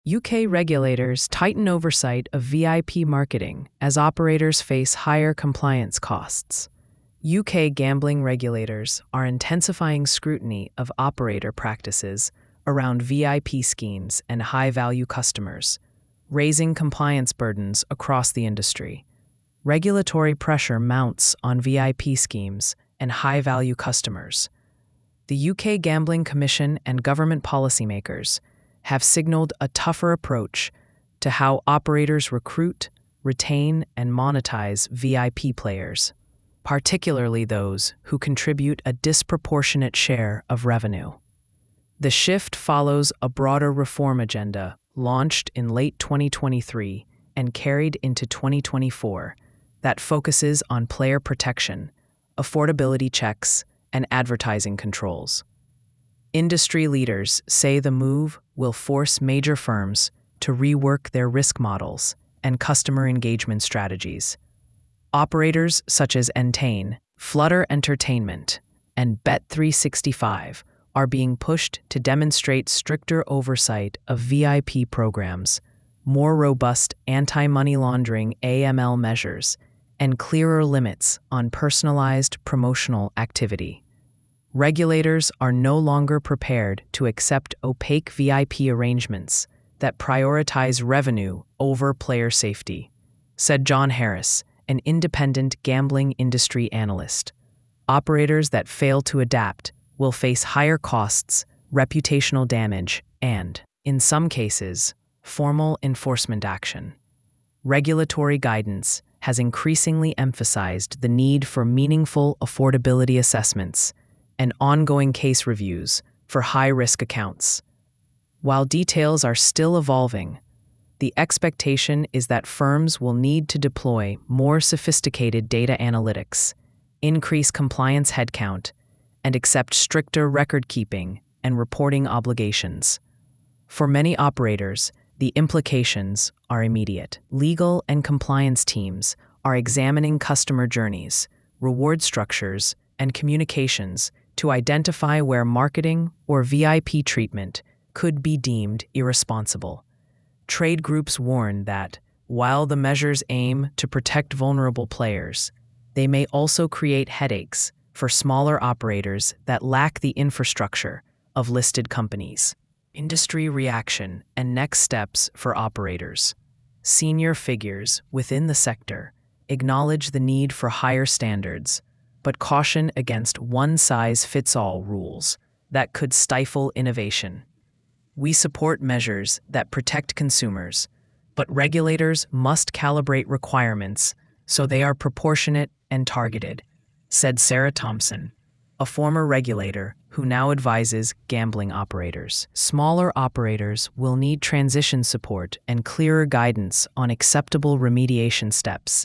UK regulators tighten oversight of VIP marketing as operators face higher compliance costs. UK gambling regulators are intensifying scrutiny of operator practices around VIP schemes and high-value customers, raising compliance burdens across the industry. Regulatory pressure mounts on VIP schemes and high-value customers. The UK Gambling Commission and government policymakers have signaled a tougher approach to how operators recruit, retain, and monetize VIP players, particularly those who contribute a disproportionate share of revenue. The shift follows a broader reform agenda launched in late 2023 and carried into 2024 that focuses on player protection, affordability checks, and advertising controls. Industry leaders say the move will force major firms to rework their risk models and customer engagement strategies. Operators such as Entain, Flutter Entertainment, and Bet365 are being pushed to demonstrate stricter oversight of VIP programs, more robust anti-money laundering AML measures, and clearer limits on personalized promotional activity. Regulators are no longer prepared to accept opaque VIP arrangements that prioritize revenue over player safety, said John Harris, an independent gambling industry analyst. Operators that fail to adapt will face higher costs, reputational damage, and, in some cases, formal enforcement action. Regulatory guidance has increasingly emphasized the need for meaningful affordability assessments and ongoing case reviews for high-risk accounts. While details are still evolving, the expectation is that firms will need to deploy more sophisticated data analytics, increase compliance headcount, and accept stricter record-keeping and reporting obligations. For many operators, the implications are immediate. Legal and compliance teams are examining customer journeys, reward structures, and communications to identify where marketing or VIP treatment could be deemed irresponsible. Trade groups warn that, while the measures aim to protect vulnerable players, they may also create headaches for smaller operators that lack the infrastructure of listed companies. Industry reaction and next steps for operators. Senior figures within the sector acknowledge the need for higher standards, but caution against one-size-fits-all rules that could stifle innovation. We support measures that protect consumers, but regulators must calibrate requirements so they are proportionate and targeted, said Sarah Thompson, a former regulator who now advises gambling operators. Smaller operators will need transition support and clearer guidance on acceptable remediation steps.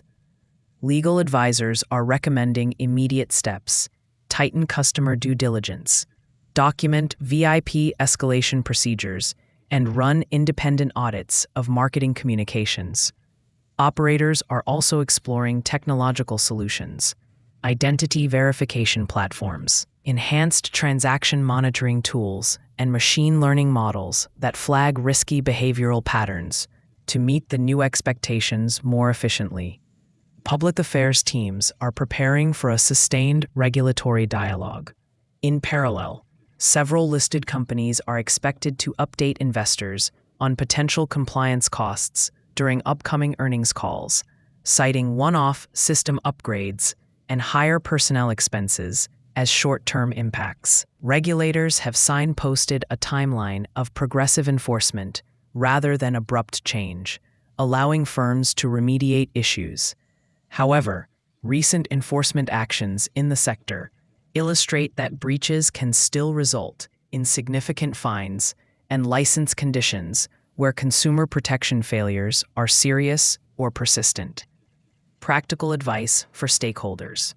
Legal advisors are recommending immediate steps, tighten customer due diligence, document VIP escalation procedures, and run independent audits of marketing communications. Operators are also exploring technological solutions, identity verification platforms, enhanced transaction monitoring tools, and machine learning models that flag risky behavioral patterns to meet the new expectations more efficiently. Public affairs teams are preparing for a sustained regulatory dialogue. In parallel, several listed companies are expected to update investors on potential compliance costs during upcoming earnings calls, citing one-off system upgrades and higher personnel expenses as short-term impacts. Regulators have signposted a timeline of progressive enforcement rather than abrupt change, allowing firms to remediate issues. However, recent enforcement actions in the sector illustrate that breaches can still result in significant fines and license conditions where consumer protection failures are serious or persistent. Practical advice for stakeholders.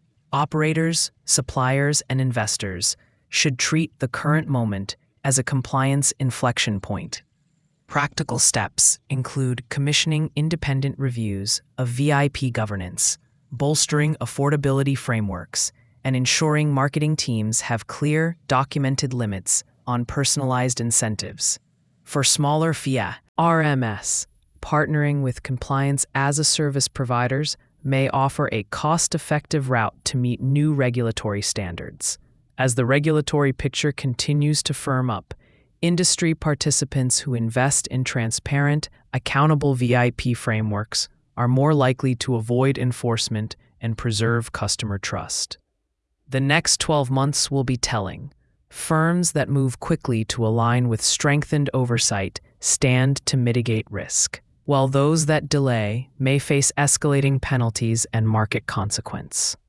Operators, suppliers, and investors should treat the current moment as a compliance inflection point. Practical steps include commissioning independent reviews of VIP governance, bolstering affordability frameworks, and ensuring marketing teams have clear, documented limits on personalized incentives. For smaller FIA, RMS, partnering with compliance as a service providers may offer a cost-effective route to meet new regulatory standards. As the regulatory picture continues to firm up, industry participants who invest in transparent, accountable VIP frameworks are more likely to avoid enforcement and preserve customer trust. The next 12 months will be telling. Firms that move quickly to align with strengthened oversight stand to mitigate risk, while those that delay may face escalating penalties and market consequence.